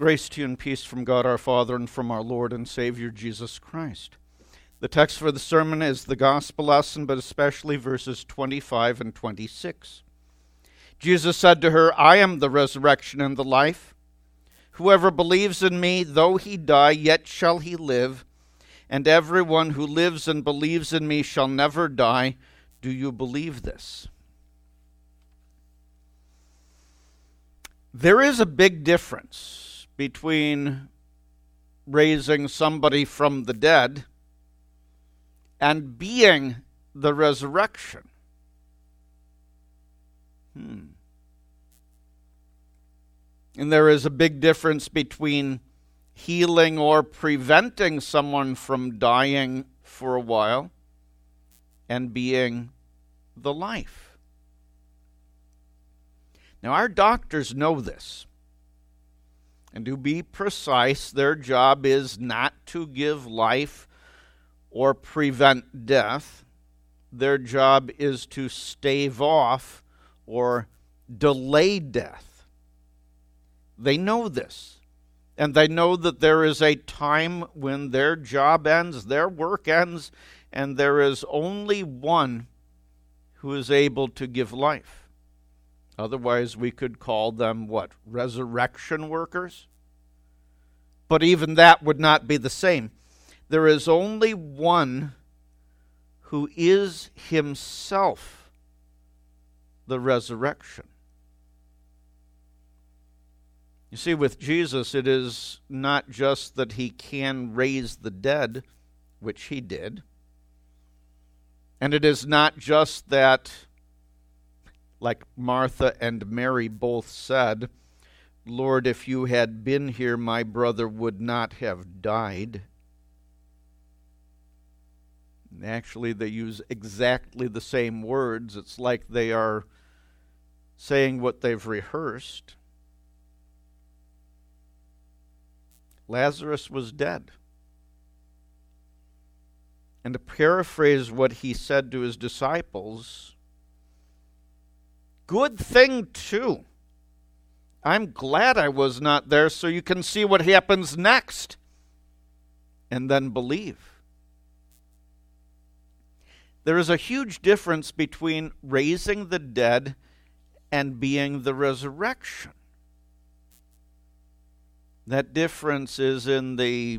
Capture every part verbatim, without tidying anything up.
Grace to you and peace from God our Father and from our Lord and Savior Jesus Christ. The text for the sermon is the gospel lesson, but especially verses twenty-five and twenty-six. Jesus said to her, I am the resurrection and the life. Whoever believes in me, though he die, yet shall he live. And everyone who lives and believes in me shall never die. Do you believe this? There is a big difference between raising somebody from the dead and being the resurrection. Hmm. And there is a big difference between healing or preventing someone from dying for a while and being the life. Now, our doctors know this. And to be precise, their job is not to give life or prevent death. Their job is to stave off or delay death. They know this. And they know that there is a time when their job ends, their work ends, and there is only one who is able to give life. Otherwise, we could call them, what, resurrection workers? But even that would not be the same. There is only one who is himself the resurrection. You see, with Jesus, it is not just that he can raise the dead, which he did. And it is not just that, like Martha and Mary both said, Lord, if you had been here, my brother would not have died. And actually, they use exactly the same words. It's like they are saying what they've rehearsed. Lazarus was dead. And to paraphrase what he said to his disciples, good thing too. I'm glad I was not there so you can see what happens next and then believe. There is a huge difference between raising the dead and being the resurrection. That difference is in the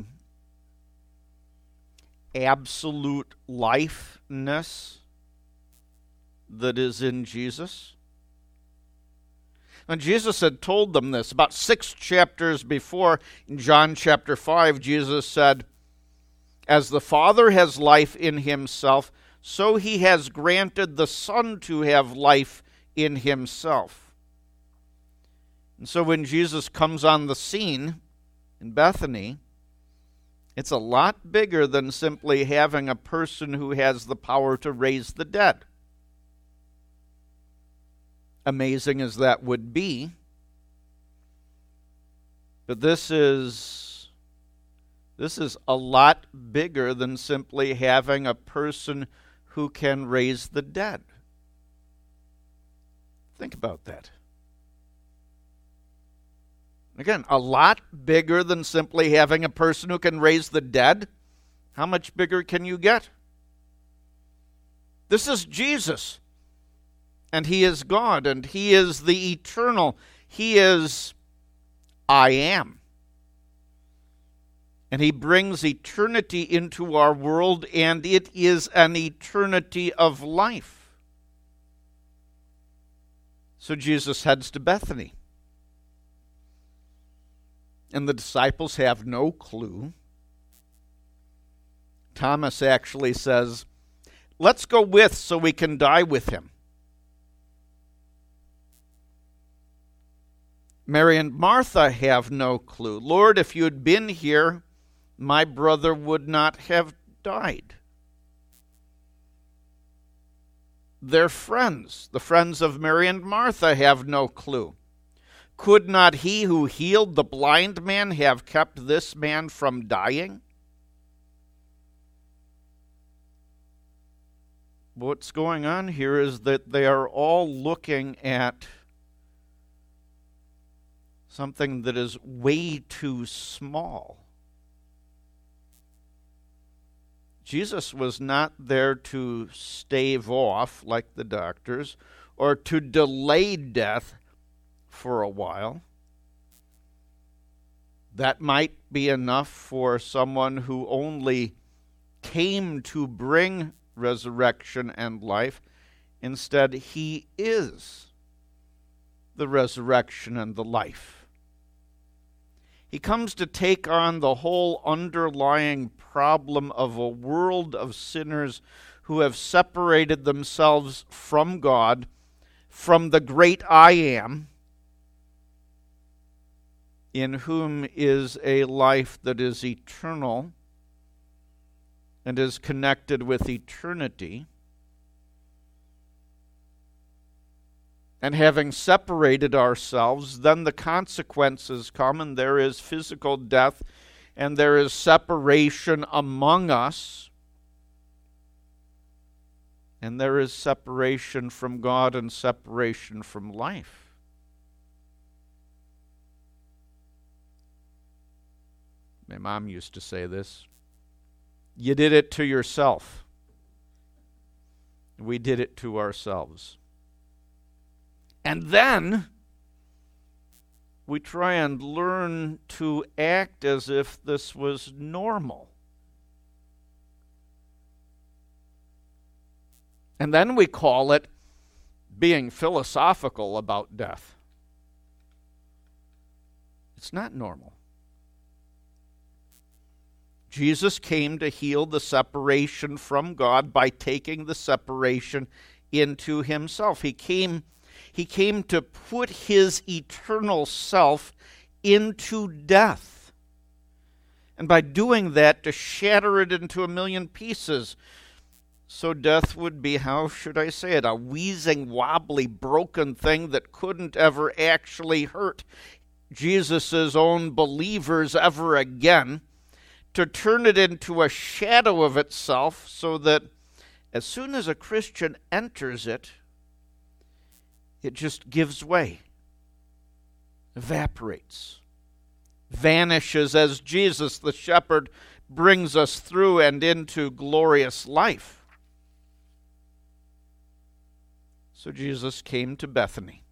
absolute lifeness that is in Jesus. And Jesus had told them this about six chapters before. In John chapter five, Jesus said, as the Father has life in himself, so he has granted the Son to have life in himself. And so when Jesus comes on the scene in Bethany, it's a lot bigger than simply having a person who has the power to raise the dead. Amazing as that would be, but this is this is a lot bigger than simply having a person who can raise the dead. Think about that. Again, a lot bigger than simply having a person who can raise the dead. How much bigger can you get? This is Jesus. And he is God, and he is the eternal. He is I am. And he brings eternity into our world, and it is an eternity of life. So Jesus heads to Bethany. And the disciples have no clue. Thomas actually says, let's go with so we can die with him. Mary and Martha have no clue. Lord, if you had been here, my brother would not have died. Their friends, the friends of Mary and Martha, have no clue. Could not he who healed the blind man have kept this man from dying? What's going on here is that they are all looking at something that is way too small. Jesus was not there to stave off, like the doctors, or to delay death for a while. That might be enough for someone who only came to bring resurrection and life. Instead, he is the resurrection and the life. He comes to take on the whole underlying problem of a world of sinners who have separated themselves from God, from the great I Am, in whom is a life that is eternal and is connected with eternity. And having separated ourselves, then the consequences come, and there is physical death, and there is separation among us, and there is separation from God and separation from life. My mom used to say this: you did it to yourself. We did it to ourselves. And then we try and learn to act as if this was normal. And then we call it being philosophical about death. It's not normal. Jesus came to heal the separation from God by taking the separation into himself. He came He came to put his eternal self into death. And by doing that, to shatter it into a million pieces. So death would be, how should I say it, a wheezing, wobbly, broken thing that couldn't ever actually hurt Jesus' own believers ever again. To turn it into a shadow of itself so that as soon as a Christian enters it, it just gives way, evaporates, vanishes as Jesus, the shepherd, brings us through and into glorious life. So Jesus came to Bethany.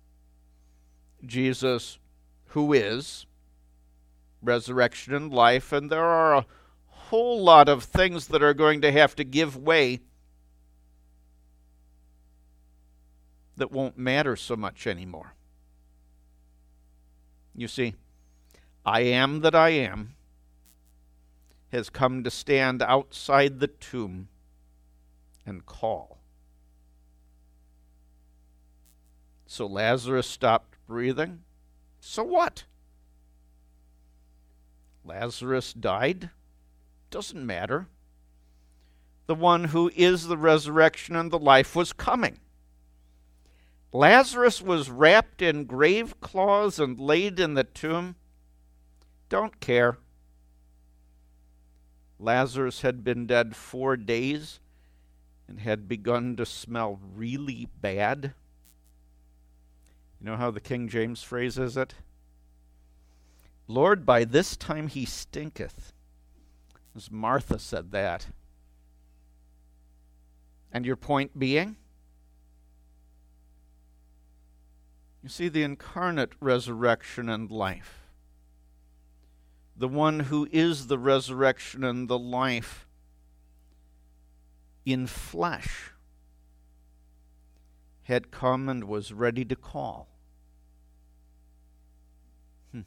Jesus, who is resurrection and life, and there are a whole lot of things that are going to have to give way that won't matter so much anymore. You see, I am that I am has come to stand outside the tomb and call. So Lazarus stopped breathing. So what? Lazarus died. Doesn't matter. The one who is the resurrection and the life was coming. Lazarus was wrapped in grave cloths and laid in the tomb. Don't care. Lazarus had been dead four days and had begun to smell really bad. You know how the King James phrases it? Lord, by this time he stinketh. As Martha said that. And your point being? You see, the incarnate resurrection and life, the one who is the resurrection and the life in flesh, had come and was ready to call. Hmm.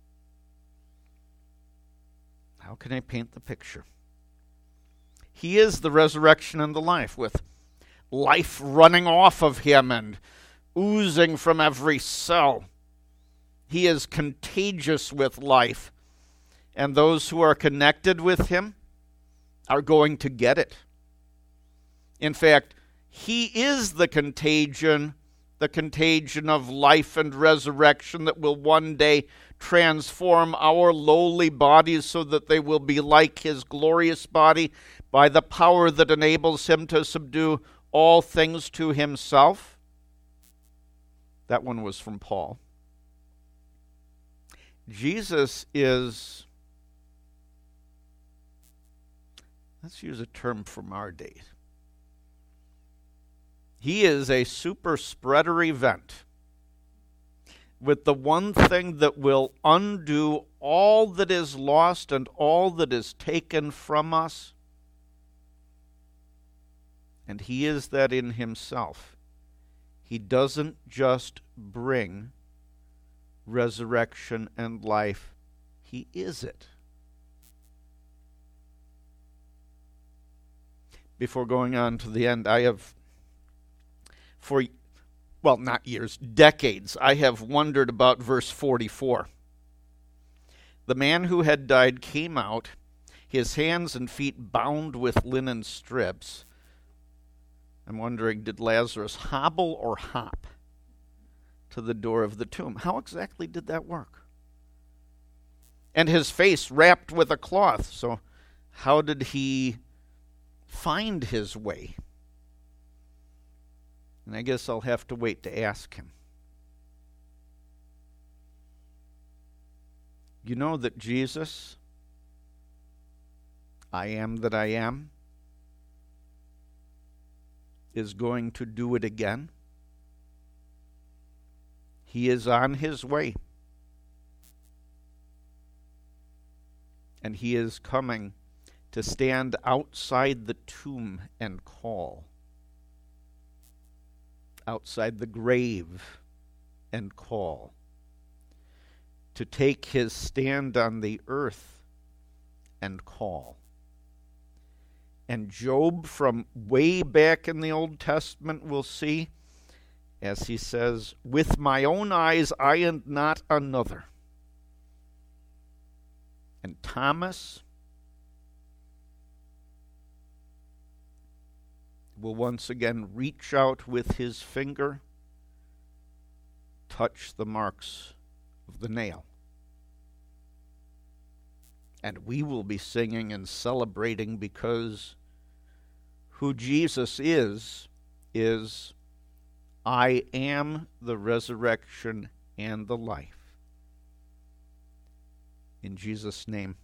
How can I paint the picture? He is the resurrection and the life, with life running off of him and oozing from every cell. He is contagious with life, and those who are connected with him are going to get it. In fact, he is the contagion, the contagion of life and resurrection that will one day transform our lowly bodies so that they will be like his glorious body by the power that enables him to subdue all things to himself. That one was from Paul. Jesus is, let's use a term from our days. He is a super spreader event with the one thing that will undo all that is lost and all that is taken from us. And he is that in himself. He doesn't just bring resurrection and life. He is it. Before going on to the end, I have, for, well, not years, decades, I have wondered about verse forty-four. The man who had died came out, his hands and feet bound with linen strips. I'm wondering, did Lazarus hobble or hop to the door of the tomb? How exactly did that work? And his face wrapped with a cloth. So how did he find his way? And I guess I'll have to wait to ask him. You know that Jesus, I am that I am, is going to do it again. He is on his way. And he is coming to stand outside the tomb and call. Outside the grave and call. To take his stand on the earth and call. And Job, from way back in the Old Testament, will see, as he says, with my own eyes I and not another. And Thomas will once again reach out with his finger, touch the marks of the nail. And we will be singing and celebrating because who Jesus is, is I am the resurrection and the life. In Jesus' name.